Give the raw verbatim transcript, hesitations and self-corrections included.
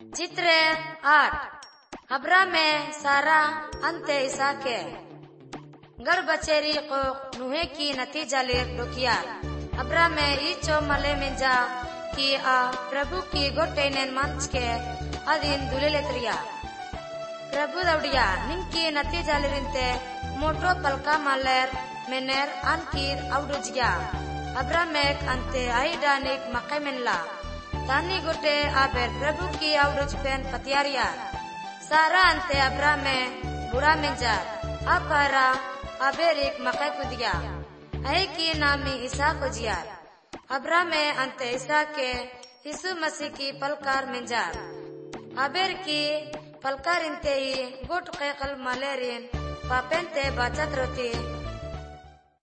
चित्र आठ हब्रा में सारा अंते इसाके गर बचेरी को नुहे की नतीजा ले डोकिया हब्रा में ईचो मले में जा कि आ प्रभु की गोटे ने मंच के अधीन दुले लेत्रिया प्रभु दौड़िया निंकी नतीजा लेरिंते मोटो पलका मालेर मेनेर अनकीर अवडुजिया हब्रा में अंते आई डानिक मके मिनला तानी गोटे आबेर प्रभु की अवरुज पेन पतियारिया सारा अंते अब्रा में बुरा में जा अपारा अबेर एक मके कुदिया ऐ की नामी ईसा को जिया अब्रा में अंते ईसा के यीशु मसीह की पलकार में जा अबेर की पलकार इंते ही गुट कैकल मलेरिन पापेंते बचत रोती